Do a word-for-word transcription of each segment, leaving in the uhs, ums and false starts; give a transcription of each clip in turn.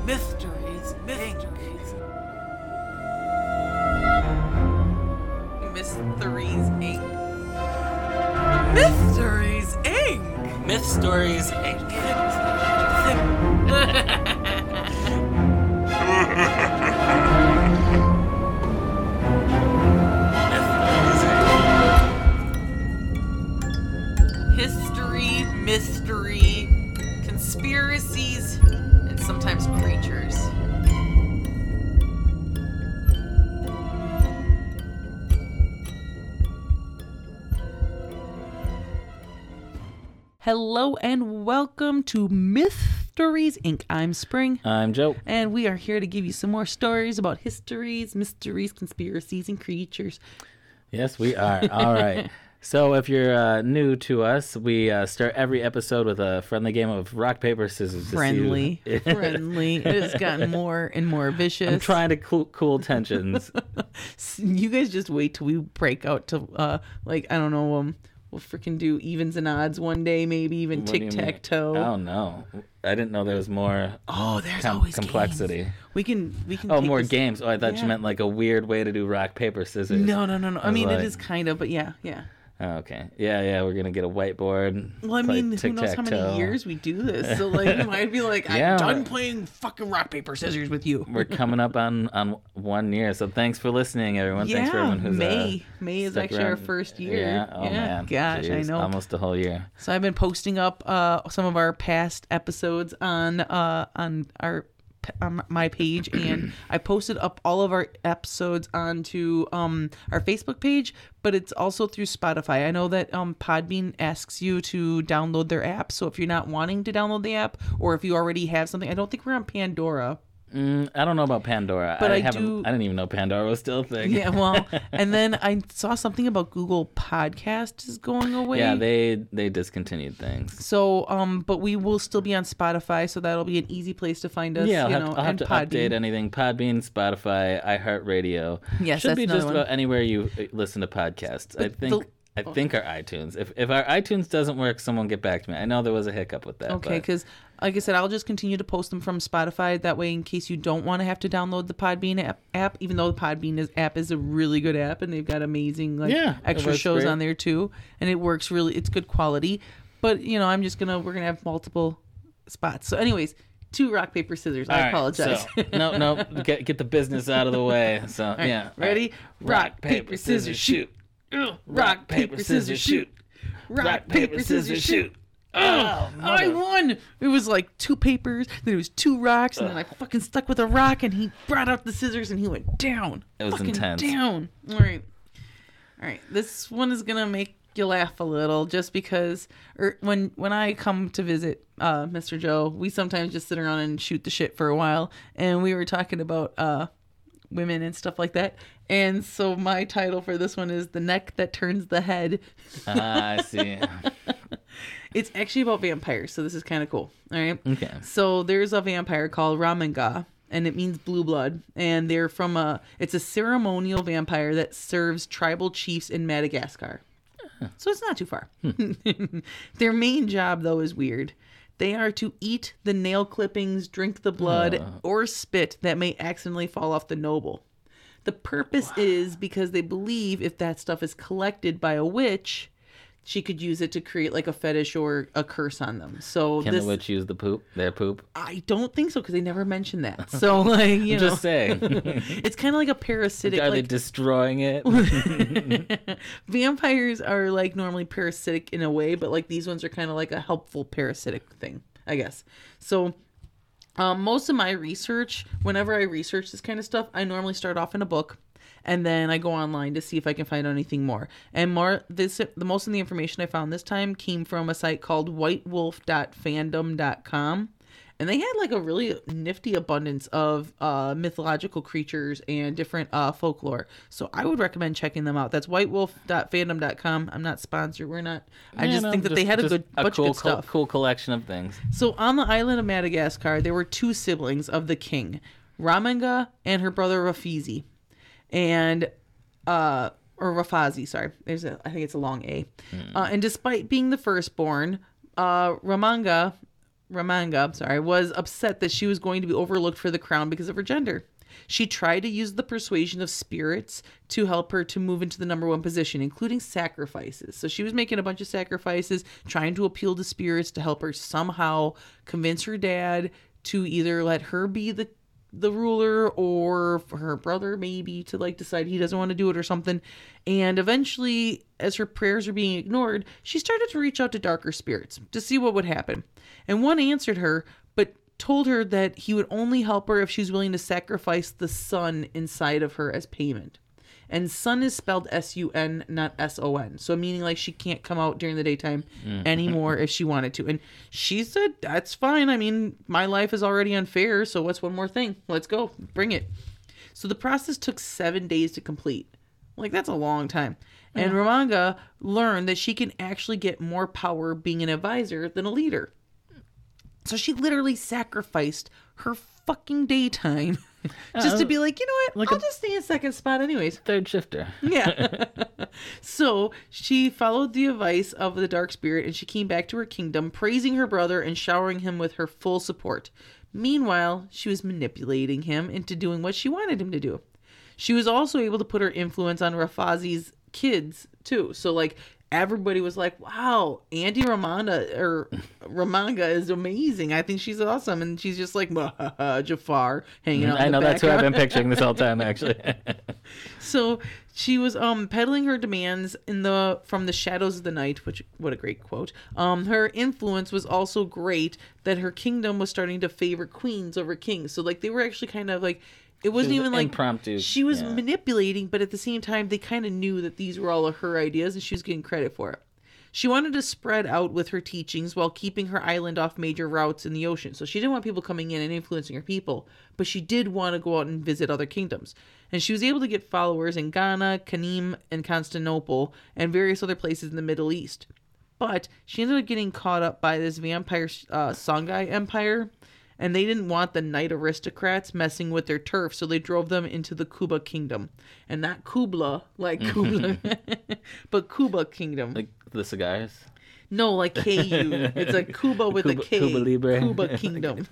Mysteries, mysteries. Mysteries Incorporated. Mysteries Incorporated. Myth Stories History, mystery, conspiracies, and sometimes creatures. Hello and welcome to Mysteries Incorporated. I'm Spring. I'm Joe. And we are here to give you some more stories about histories, mysteries, conspiracies, and creatures. Yes, we are. All right. So if you're uh, new to us, we uh, start every episode with a friendly game of rock, paper, scissors. Friendly. Friendly. It has gotten more and more vicious. I'm trying to cool, cool tensions. You guys just wait till we break out to, uh, like, I don't know, um, we'll freaking do evens and odds one day, maybe even tic-tac-toe. Oh, no. I didn't know there was more Oh, there's com- always complexity. Games. We can, we can. Oh, take more this... games. Oh, I thought yeah. you meant like a weird way to do rock, paper, scissors. No, no, no, no. I, I mean, like... it is kind of, but yeah, yeah. Oh, okay. Yeah, yeah, we're going to get a whiteboard. Well, I mean, who knows how many years we do this? So, like, you might be like, I'm yeah, done playing fucking rock, paper, scissors with you. We're coming up on, on one year, so thanks for listening, everyone. Yeah, thanks for everyone who's May. Uh, May is actually around. our first year. Yeah, oh, yeah. man. Gosh, Jeez, I know. Almost a whole year. So I've been posting up uh, some of our past episodes on uh, on our on my page, and I posted up all of our episodes onto um our Facebook page, but it's also through Spotify. I know that um Podbean asks you to download their app, so if you're not wanting to download the app, or if you already have something, I don't think we're on Pandora. Mm, I don't know about Pandora. But I, I haven't. do... I didn't even know Pandora was still a thing. Yeah, well, and then I saw something about Google Podcast is going away. Yeah, they they discontinued things. So, um, but we will still be on Spotify, so that'll be an easy place to find us. Yeah, I'll you have, know, I'll have and to Podbean. update anything. Podbean, Spotify, iHeartRadio. Yes, should that's be another just one. about anywhere you listen to podcasts. But I think. the... I think our iTunes. If if our iTunes doesn't work, someone get back to me. I know there was a hiccup with that. Okay, because like I said, I'll just continue to post them from Spotify. That way, in case you don't want to have to download the Podbean app, app even though the Podbean is, app is a really good app, and they've got amazing like yeah, extra shows great. on there too, and it works really. It's good quality. But you know, I'm just gonna we're gonna have multiple spots. So, anyways. Two rock, paper, scissors. All I right, apologize. So, no, no, get get the business out of the way. So right, yeah, ready? Right. Rock, paper, scissors, shoot. Rock, paper, scissors, shoot. Rock, paper, scissors, shoot. Oh, I won! It was like two papers, then it was two rocks, and then I fucking stuck with a rock, and he brought out the scissors, and he went down. It was fucking intense. Down. All right, all right. This one is gonna make you laugh a little, just because. Or when when I come to visit uh, Mister Joe, we sometimes just sit around and shoot the shit for a while, and we were talking about uh, women and stuff like that. And so my title for this one is The Neck That Turns the Head. Ah, I see. It's actually about vampires, so this is kind of cool. All right. Okay. So there's a vampire called Ramanga, and it means blue blood. And they're from a, it's a ceremonial vampire that serves tribal chiefs in Madagascar. So it's not too far. Their main job, though, is weird. They are to eat the nail clippings, drink the blood, uh. or spit that may accidentally fall off the noble. The purpose wow. is because they believe if that stuff is collected by a witch, she could use it to create like a fetish or a curse on them. So can this, the witch use the poop? Their poop? I don't think so because they never mentioned that. So like you I'm know, just saying, it's kind of like a parasitic. Are like, they destroying it? Vampires are like normally parasitic in a way, but like these ones are kind of like a helpful parasitic thing, I guess. So. Um, most of my research, whenever I research this kind of stuff, I normally start off in a book, and then I go online to see if I can find anything more. And more, this the most of the information I found this time came from a site called white wolf dot fandom dot com, and they had like a really nifty abundance of uh, mythological creatures and different uh, folklore. So I would recommend checking them out. That's white wolf dot fandom dot com. I'm not sponsored. We're not. I yeah, just no, think that just, they had a good a bunch cool, of good stuff. Cool, cool collection of things. So on the island of Madagascar, there were two siblings of the king, Ramanga and her brother Rafizi, and uh, or Rafazi. Sorry, there's a. I think it's a long A. Mm. Uh, and despite being the firstborn, uh, Ramanga Ramanga, I'm sorry, was upset that she was going to be overlooked for the crown because of her gender. She tried to use the persuasion of spirits to help her to move into the number one position, including sacrifices. So she was making a bunch of sacrifices, trying to appeal to spirits to help her somehow convince her dad to either let her be the the ruler or for her brother maybe to like decide he doesn't want to do it or something. And eventually, as her prayers were being ignored, she started to reach out to darker spirits to see what would happen. And one answered her, but told her that he would only help her if she was willing to sacrifice the sun inside of her as payment. And sun is spelled S U N, not S O N. So meaning like she can't come out during the daytime mm. anymore if she wanted to. And she said, that's fine. I mean, my life is already unfair. So what's one more thing? Let's go. Bring it. So the process took seven days to complete. Like, that's a long time. Mm. And Ramanga learned that she can actually get more power being an advisor than a leader. So she literally sacrificed her fucking daytime just uh, to be like, you know what, like I'll just stay in second spot anyways. Third shifter. Yeah. So she followed the advice of the dark spirit and she came back to her kingdom, praising her brother and showering him with her full support. Meanwhile, she was manipulating him into doing what she wanted him to do. She was also able to put her influence on Rafazi's kids too. So like everybody was like, wow, Auntie Ramanda or Ramanga is amazing. I think she's awesome. And she's just like, Jafar hanging out. I in know the that's who I've been picturing this whole time, actually. So she was um peddling her demands in the from the shadows of the night, which what a great quote. Um, her influence was also great that her kingdom was starting to favor queens over kings. So like they were actually kind of like, it wasn't was even like impromptu. She was yeah. manipulating, but at the same time, they kind of knew that these were all of her ideas and she was getting credit for it. She wanted to spread out with her teachings while keeping her island off major routes in the ocean. So she didn't want people coming in and influencing her people, but she did want to go out and visit other kingdoms. And she was able to get followers in Ghana, Kanem, and Constantinople, and various other places in the Middle East. But she ended up getting caught up by this vampire uh, Songhai Empire. And they didn't want the knight aristocrats messing with their turf, so they drove them into the Kuba kingdom. And not Kubla, like Kubla, but Kuba kingdom. Like the cigars? No, like K U. It's a Kuba with Cuba, a K. Cuba Libre. Kuba kingdom.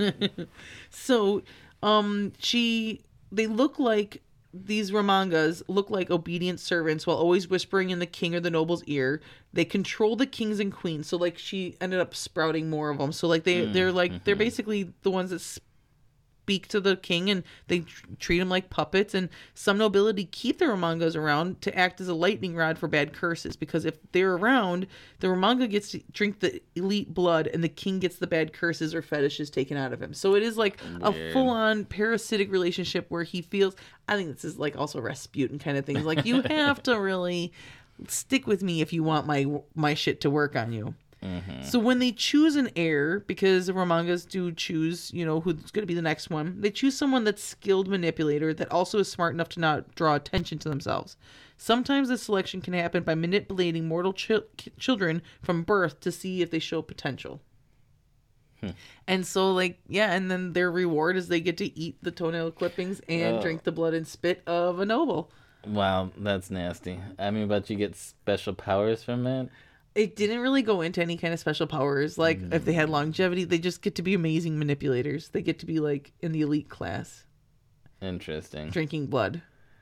So, um, she, they look like, these Ramangas look like obedient servants while always whispering in the king or the noble's ear. They control the kings and queens. So like she ended up sprouting more of them. So like they, mm, they're like, mm-hmm. they're basically the ones that speak to the king and they tr- treat him like puppets. And some nobility keep the Ramangas around to act as a lightning rod for bad curses. Because if they're around, the Ramanga gets to drink the elite blood and the king gets the bad curses or fetishes taken out of him. So it is like a yeah. full-on parasitic relationship where he feels, I think this is like also Rasputin kind of thing. Like you have to really stick with me if you want my my shit to work on you. Mm-hmm. So when they choose an heir, because the Ramangas do choose, you know, who's going to be the next one, they choose someone that's skilled manipulator that also is smart enough to not draw attention to themselves. Sometimes this selection can happen by manipulating mortal ch- children from birth to see if they show potential. Hmm. And so, like, yeah, and then their reward is they get to eat the toenail clippings and oh. drink the blood and spit of a noble. Wow, that's nasty. I mean, but you get special powers from it? It didn't really go into any kind of special powers. Like, mm. if they had longevity, they just get to be amazing manipulators. They get to be, like, in the elite class. Interesting. Drinking blood.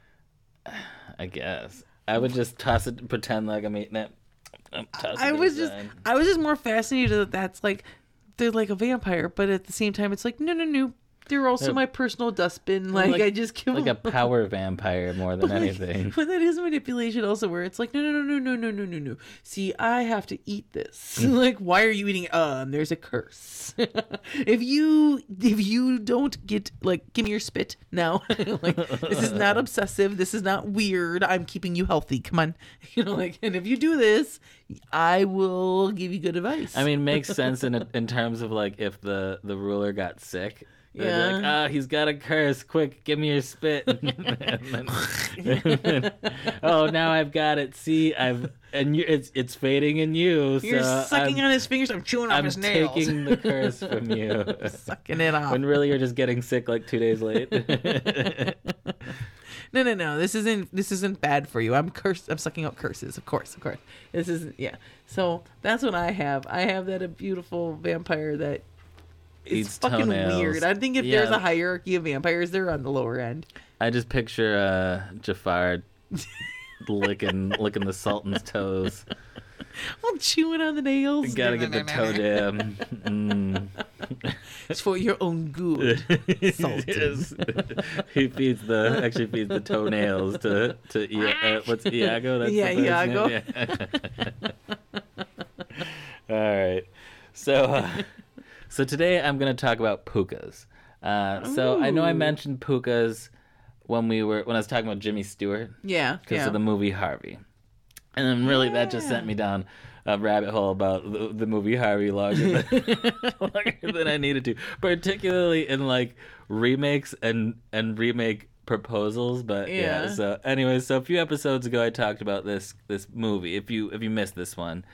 I guess. I would just toss it, pretend like I'm eating it. I'm I was just, I was just more fascinated that that's, like, they're like a vampire, but at the same time, it's like, no, no, no. They're also they're, my personal dustbin. Like, like I just kill like them. A power vampire more than but anything. Like, but that is manipulation also, where it's like, no, no, no, no, no, no, no, no, no. See, I have to eat this. Like, why are you eating? Um, there's a curse. if you if you don't get like, give me your spit now. Like, this is not obsessive. This is not weird. I'm keeping you healthy. Come on, you know, like, and if you do this, I will give you good advice. I mean, makes sense in in terms of like if the the ruler got sick. They'd yeah. Like, ah, oh, he's got a curse. Quick, give me your spit. and then, and then, oh, now I've got it. See, I've and you, it's it's fading in you. You're so sucking I'm, on his fingers. I'm chewing off I'm his nails. I'm taking the curse from you. Sucking it off. When really you're just getting sick like two days late. No, no, no. This isn't. This isn't bad for you. I'm cursed. I'm sucking out curses. Of course, of course. This isn't. Yeah. So that's what I have. I have that a beautiful vampire that It's eats fucking toenails. weird. I think if Yeah. there's a hierarchy of vampires, they're on the lower end. I just picture uh, Jafar licking licking the Sultan's toes. I'm chewing on the nails. You gotta get the toe jam. Mm. It's for your own good. Sultan. Yes. He feeds the actually feeds the toenails to to I- uh, what's Iago? That's Yeah, the bird's Iago. name? Yeah. All right. So uh, so today I'm gonna talk about pukas. Uh, so I know I Ooh. mentioned pukas when we were when I was talking about Jimmy Stewart Yeah. because Yeah. of the movie Harvey. And then really that just Yeah. sent me down a rabbit hole about the, the movie Harvey longer than, longer than I needed to, particularly in like remakes and, and remake proposals. But yeah. Yeah. So anyway, so a few episodes ago I talked about this this movie. If you if you missed this one,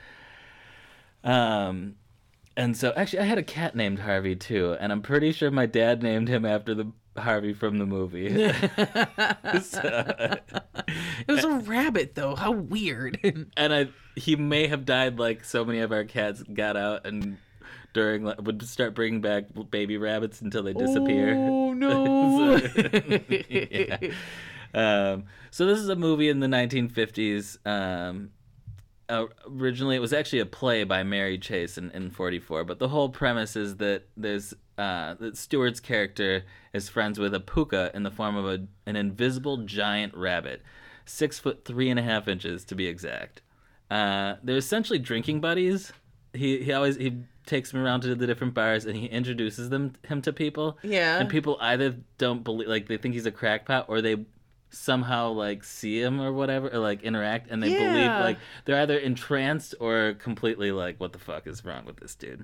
um, and so actually I had a cat named Harvey too, and I'm pretty sure my dad named him after the Harvey from the movie. So, It was a rabbit, though. How weird. and I he may have died like so many of our cats got out and during like, would start bringing back baby rabbits until they disappear. Oh, no. So, yeah. Um, so this is a movie in the nineteen fifties. Um, uh, originally, it was actually a play by Mary Chase in, in forty-four, but the whole premise is that there's uh, that Stewart's character is friends with a puka in the form of a, an invisible giant rabbit, six foot three and a half inches to be exact. Uh, they're essentially drinking buddies. He he always he takes them around to the different bars and he introduces them him to people. Yeah. And people either don't believe, like they think he's a crackpot, or they somehow like see him or whatever, or like interact, and they Yeah. believe like they're either entranced or completely like, what the fuck is wrong with this dude?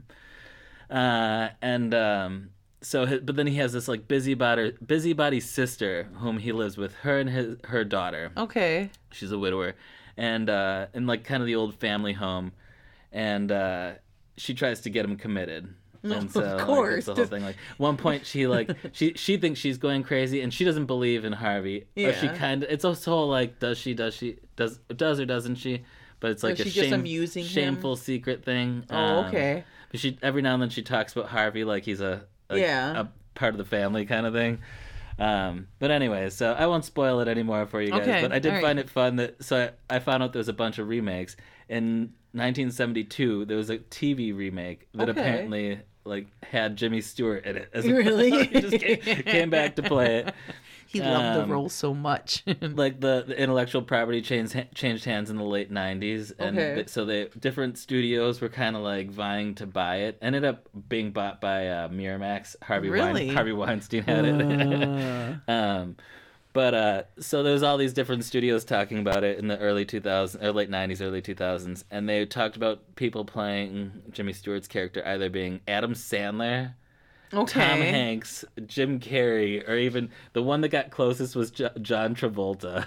Uh, and um, so, hi- but then he has this like busybody busybody sister whom he lives with, her and his her daughter. Okay. She's a widower, and uh, in like kind of the old family home, and uh, she tries to get him committed. And so, Of like, course. it's the whole thing. Like one point, she like she she thinks she's going crazy, and she doesn't believe in Harvey. Or she Yeah. kind of. It's also whole like, does she? Does she? Does does or doesn't she? But it's like Or a she just shame, amusing him? shameful secret thing. Oh, Um, okay. But she every now and then she talks about Harvey like he's a, a Yeah. a part of the family kind of thing. Um, but anyway, so I won't spoil it anymore for you guys. Okay, But I did all right. find it fun that so I, I found out there was a bunch of remakes in nineteen seventy-two. There was a T V remake that Okay. apparently like had Jimmy Stewart in it. As a- Really? he just came, came back to play it. He loved Um, the role so much. Like the, the intellectual property changed changed hands in the late nineties, and Okay. th- so they different studios were kind of like vying to buy it. Ended up being bought by uh, Miramax. Harvey Really? Wein- Harvey Weinstein had it. Uh. um, but uh, so there's all these different studios talking about it in the early two thousands or late nineties, early two thousands, and they talked about people playing Jimmy Stewart's character either being Adam Sandler, Okay. Tom Hanks, Jim Carrey, or even the one that got closest was J- John Travolta.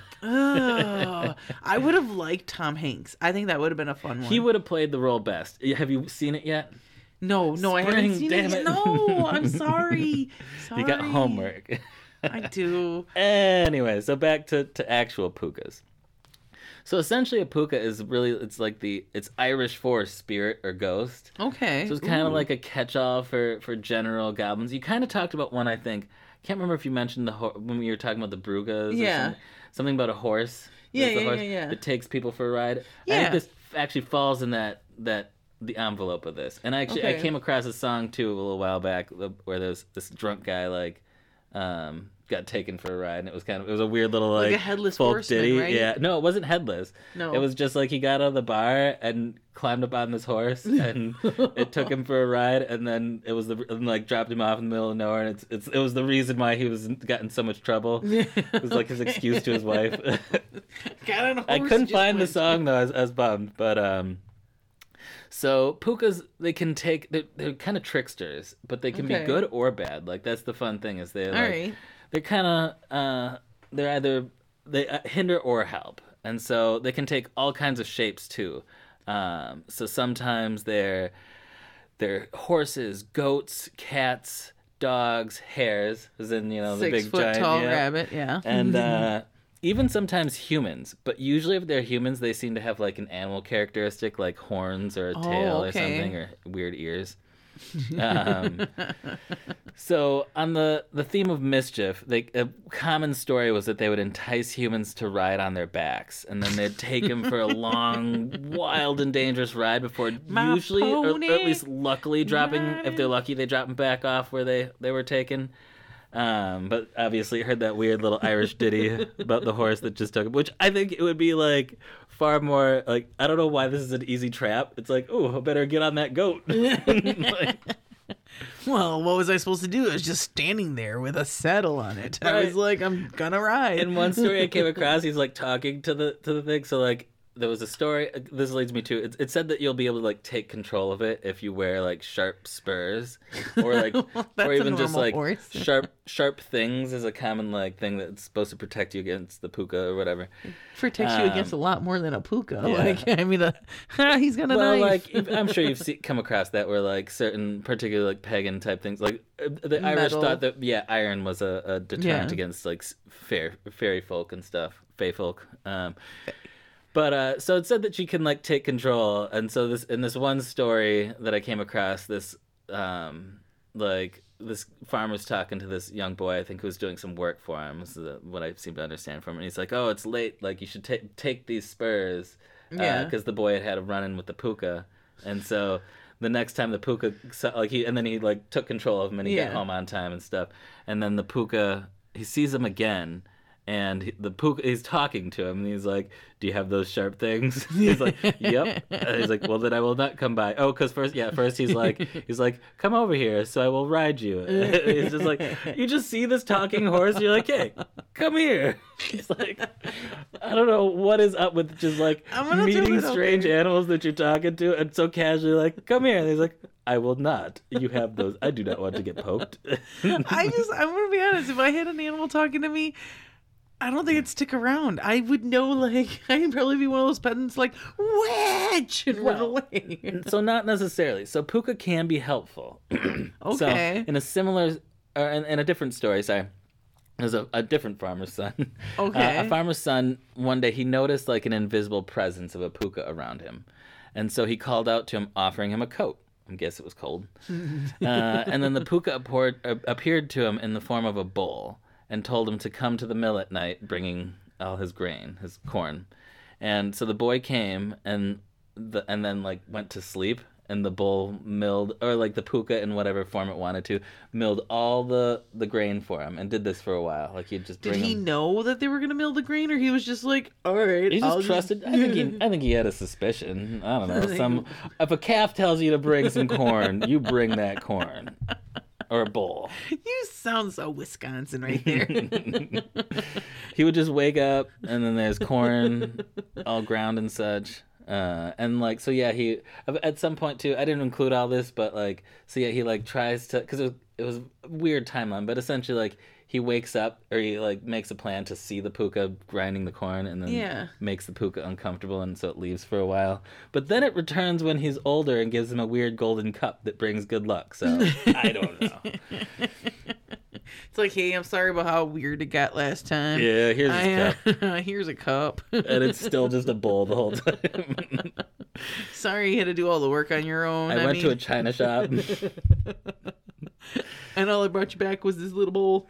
Oh, I would have liked Tom Hanks. I think that would have been a fun one. He would have played the role best. Have you seen it yet? No, no, I haven't Spring, seen damn it yet. it. No, I'm sorry. sorry. You got homework. I do. Anyway, so back to, to actual pukas. So essentially a puka is really, it's like the, it's Irish for spirit or ghost. Okay. So it's kind of Ooh. like a catch-all for, for general goblins. You kind of talked about one, I think. I can't remember if you mentioned the ho- when we were talking about the Brugas. Or Yeah. something, something about a horse. Yeah, There's the yeah, horse yeah, yeah. that takes people for a ride. I Yeah. think this actually falls in that that the envelope of this. And actually, I Okay. came across a song too a little while back where there's this drunk guy like. Um, got taken for a ride, and it was kind of it was a weird little like, Like a headless folk horseman, ditty. right? Yeah, no, it wasn't headless. No. It was just like he got out of the bar and climbed up on this horse, and it took him for a ride, and then it was the and like dropped him off in the middle of nowhere, and it's it's it was the reason why he was got in so much trouble. It was like his excuse to his wife. Got on a I horse, couldn't just find the went. song though. I was, I was bummed, but um. So pukas, they can take they're, they're kind of tricksters, but they can Okay. be good or bad. Like that's the fun thing is they're All like right. they're kind of uh, they're either they uh, hinder or help, and so they can take all kinds of shapes too. Um, so sometimes they're they're horses, goats, cats, dogs, hares, as in you know the Six big foot giant tall yeah. rabbit. Yeah. and uh, even sometimes humans. But usually, if they're humans, they seem to have like an animal characteristic, like horns or a Oh, tail or okay. something, or weird ears. Um, so on the, the theme of mischief, they, a common story was that they would entice humans to ride on their backs, and then they'd take them for a long, wild, and dangerous ride before My usually, or, or pony at least luckily, dropping, if riding. they're lucky, they drop them back off where they, they were taken. Um, but obviously heard that weird little Irish ditty about the horse that just took him, which I think it would be like far more like, I don't know why this is an easy trap. It's like, oh, I better get on that goat. Like, Well, what was I supposed to do? I was just standing there with a saddle on it. I Right. was like, I'm gonna ride. in one story I came across, he's like talking to the to the thing. So like there was a story. This leads me to it. It said that you'll be able to like take control of it if you wear like sharp spurs, or like, Well, that's or a even just normal like horse. sharp sharp things is a common like thing that's supposed to protect you against the puka or whatever. Protects you Um, against a lot more than a puka. yeah. Like, I mean, uh, he's got a Well, knife. like if- I'm sure you've see, come across that where like certain particular like pagan type things, like uh, the Irish Metal. thought that yeah, iron was a, a deterrent Yeah. against like s- fair fairy folk and stuff, fae folk. Um, but uh, so it said that she can like take control, and so this in this one story that I came across, this um, like this farmer's talking to this young boy, I think, who was doing some work for him. This is uh, what I seem to understand from him. And he's like, "Oh, it's late. Like you should take take these spurs." Yeah. Because the boy had had a run in with the puka, and so the next time the puka, so, like he, and then he like took control of him, and he Yeah. got home on time and stuff. And then the puka, he sees him again, and he, the puka, he's talking to him, and he's like, "Do you have those sharp things?" He's like, "Yep." And he's like, "Well, then I will not come by." Oh, because first, yeah, first he's like, he's like, "Come over here, so I will ride you." He's just like, you just see this talking horse, and you're like, "Hey, come here." He's like, I don't know what is up with just like I'm gonna do meeting it, okay. strange animals that you're talking to, and so casually like, "Come here." And he's like, "I will not. You have those. I do not want to get poked." I just, I'm gonna be honest. If I had an animal talking to me, I don't think I'd stick around. I would know, like, I'd probably be one of those peasants, like, wedge, and run Well, away. So not necessarily. So puka can be helpful. Okay. So in a similar, or in, in a different story, sorry, there's a, a different farmer's son. Okay. Uh, a farmer's son, one day he noticed like an invisible presence of a puka around him. And so he called out to him, offering him a coat. I guess it was cold. uh, and then the puka appeared, uh, appeared to him in the form of a bull and told him to come to the mill at night bringing all his grain, his corn. And so the boy came and the and then like went to sleep, and the bull milled, or like the puka in whatever form it wanted to, milled all the, the grain for him, and did this for a while. Like he'd just Did bring he him. know that they were gonna mill the grain, or he was just like, all right, He I'll just trusted. I think he. I think he had a suspicion. I don't know. Some. If a calf tells you to bring some corn, you bring that corn, or a bull. You sound so Wisconsin right there. He would just wake up, and then there's corn, all ground and such. Uh, and like so, yeah. He at some point too. I didn't include all this, but like so, yeah. He like tries to because it was it was a weird timeline, but essentially like he wakes up or he like makes a plan to see the puka grinding the corn, and then Yeah. makes the puka uncomfortable, and so it leaves for a while. But then it returns when he's older and gives him a weird golden cup that brings good luck. So I don't know. It's like, hey, I'm sorry about how weird it got last time. Yeah, here's his I, cup, uh, here's a cup. and it's still just a bowl the whole time. Sorry you had to do all the work on your own. I, I, went mean, to a china shop. and all I brought you back was this little bowl.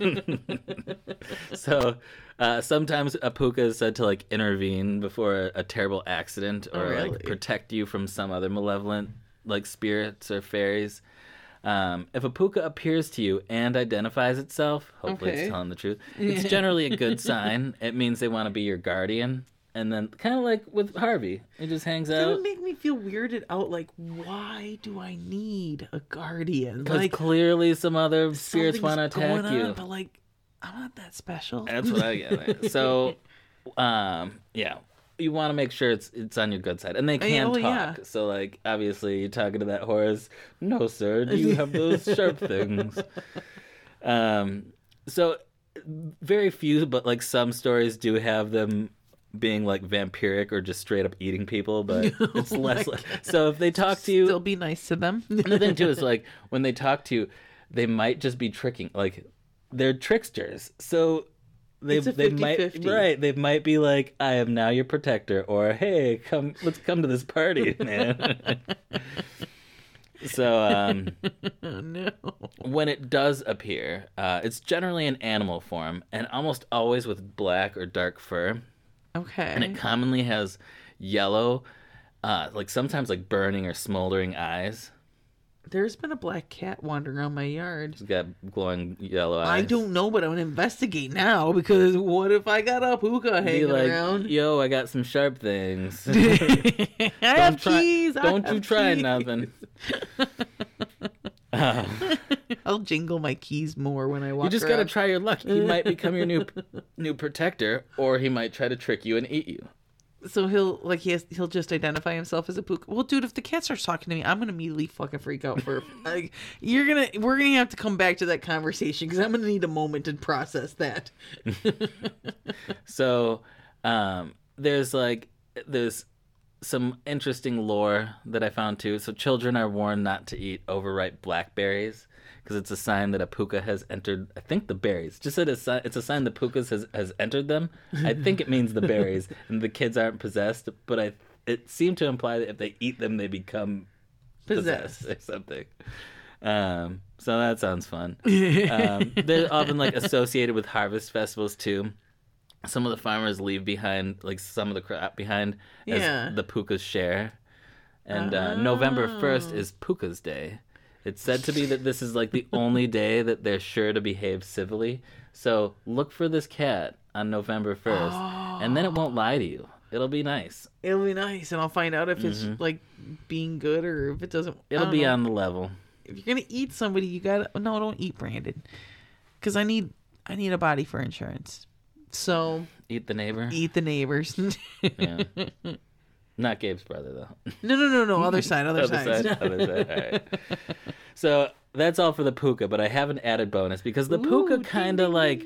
So uh, sometimes a puka is said to like intervene before a, a terrible accident, or Oh, really? like protect you from some other malevolent like spirits or fairies. Um, if a puka appears to you and identifies itself, hopefully Okay. it's telling the truth. It's generally a good sign. It means they want to be your guardian. And then kind of like with Harvey, it just hangs That out. would make me feel weirded out. Like, why do I need a guardian? Because Like, clearly some other spirits something's want to attack going you. on, but like, I'm not that special. That's what I get. So, um, yeah, you want to make sure it's it's on your good side, and they can oh, talk. yeah. So, like, obviously, you're talking to that horse. No, sir. Do you have those sharp things? Um, so very few, but like some stories do have them being like vampiric or just straight up eating people, but it's less. Like, so if they talk to you, Still be nice to them. and the thing too is like when they talk to you, they might just be tricking. Like they're tricksters, so they It's a they might fifty-fifty. right. They might be like, "I am now your protector," or "Hey, come, let's come to this party, man." So, um, Oh, no. when it does appear, uh, it's generally in animal form and almost always with black or dark fur. Okay. And it commonly has yellow, uh, like sometimes like burning or smoldering eyes. There's been a black cat wandering around my yard. It's got glowing yellow eyes. I don't know, but I'm gonna investigate now because what if I got a puka Be hanging like, around? yo, I got some sharp things. I have try, keys. I Don't you have try keys. nothing. Uh, I'll jingle my keys more when I walk. you just gotta around. try your luck. He might become your new new protector, or he might try to trick you and eat you. So he'll like he has he'll just identify himself as a puka. Well, dude, if the cat starts talking to me, I'm gonna immediately fucking freak out. For like, you're gonna we're gonna have to come back to that conversation because I'm gonna need a moment to process that. So, um, there's like there's some interesting lore that I found too. So children are warned not to eat overripe blackberries because it's a sign that a puka has entered. I think the berries. Just that it's a, it's a sign the pukas has, has entered them. I think it means the berries and the kids aren't possessed. But I it seemed to imply that if they eat them, they become possessed, Possessed. or something. Um, so that sounds fun. Um, they're often like associated with harvest festivals too. Some of the farmers leave behind like some of the crop behind as Yeah. the pukas share. And uh, November first Oh. is Puka's Day. It's said to be that this is like the only day that they're sure to behave civilly. So look for this cat on November first, and then it won't lie to you. It'll be nice. It'll be nice, and I'll find out if it's like being good or if it doesn't. I It'll don't be know. on the level. If you're gonna eat somebody, you gotta no, don't eat Brandon, because I need I need a body for insurance. So Eat the neighbor. eat the neighbors. Yeah. Not Gabe's brother though. No, no, no, no. Other side, other, Other side. side, other side. All right. So that's all for the puka, but I have an added bonus because the puka Ooh, kind of like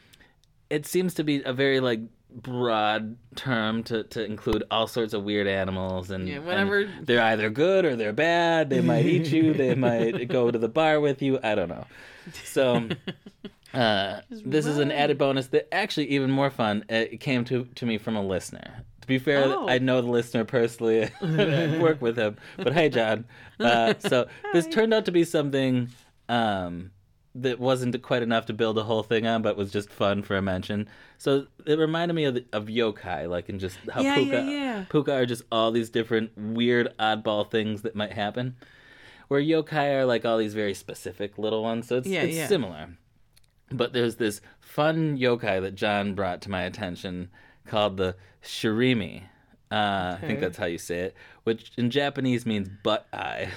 it seems to be a very like broad term to, to include all sorts of weird animals and, Yeah, whenever- and they're either good or they're bad. They might eat you. They might go to the bar with you. I don't know. So uh, this is an added bonus that actually even more fun. It came to to me from a listener. To be fair, Oh. I know the listener personally. I work with him. But hey, John. Uh, so this turned out to be something um, that wasn't quite enough to build a whole thing on, but was just fun for a mention. So it reminded me of, the, of yokai, like in just how Yeah, puka, yeah, yeah. puka are just all these different weird oddball things that might happen. Where yokai are like all these very specific little ones. So it's, Yeah, it's yeah. similar. But there's this fun yokai that John brought to my attention called the shirimi. Uh, I think Okay. that's how you say it, which in Japanese means butt eye.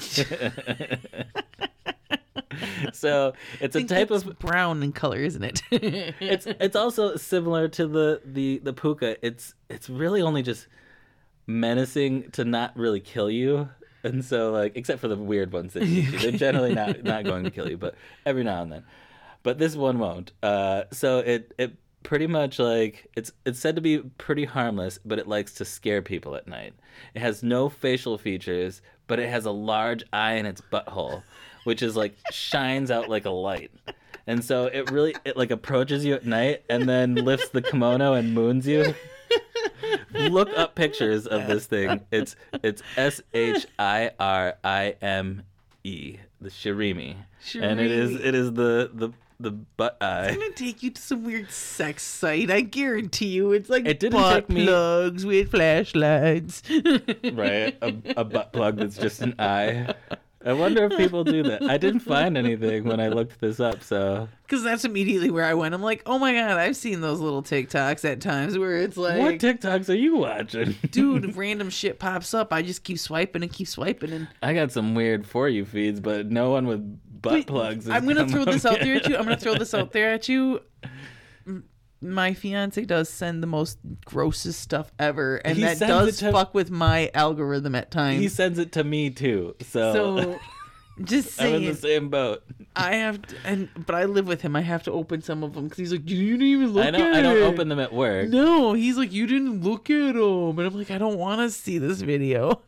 So it's I a think type it's of brown in color, isn't it? it's it's also similar to the the the puka. It's it's really only just menacing to not really kill you. And so like except for the weird ones that eat you. They're generally not not going to kill you, but every now and then. But this one won't. Uh, so it it pretty much like it's it's said to be pretty harmless, but it likes to scare people at night. It has no facial features, but it has a large eye in its butthole, which is like shines out like a light. And so it really it like approaches you at night and then lifts the kimono and moons you. Look up pictures of this thing. It's it's S H I R I M E, the shirimi, and it is Shirimi. it is the the the butt eye. I'm gonna take you to some weird sex site. I guarantee you, it's like It didn't butt take me- plugs with flashlights. Right, a, a butt plug that's just an eye. I wonder if people do that. I didn't find anything when I looked this up, so Because that's immediately where I went. I'm like, oh my god, I've seen those little TikToks at times where it's like, what TikToks are you watching? dude, random shit pops up. I just keep swiping and keep swiping and. I got some weird for you feeds, but no one with butt Wait, plugs. has I'm gonna come throw up this out yet. there at you. I'm gonna throw this out there at you. M- My fiance does send the most grossest stuff ever, and He that sends does it to- fuck with my algorithm at times. He sends it to me too, so, so, just I'm in saying, the same boat. I have, to, and but I live with him. I have to open some of them because he's like, you didn't even look I don't. at I don't it. open them at work. No, he's like, you didn't look at them, and I'm like, I don't want to see this video.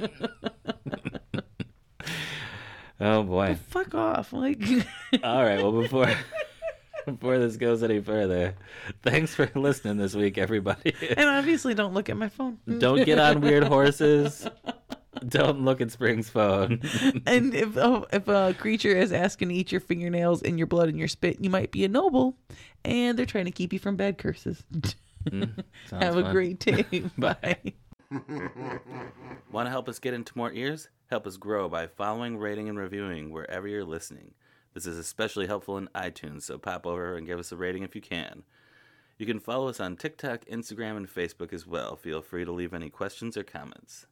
Oh boy! Fuck off, like. All right. Well, before before this goes any further, thanks for listening this week, everybody. And obviously, don't look at my phone. Don't get on weird horses. don't don't look at Spring's phone. And if uh, if a creature is asking to eat your fingernails and your blood and your spit, you might be a noble, and they're trying to keep you from bad curses. Mm, Have a fun. great day. Bye. Want to help us get into more ears? Help us grow by following, rating, and reviewing wherever you're listening. This is especially helpful in iTunes, so pop over and give us a rating if you can. You can follow us on TikTok, Instagram, and Facebook as well. Feel free to leave any questions or comments.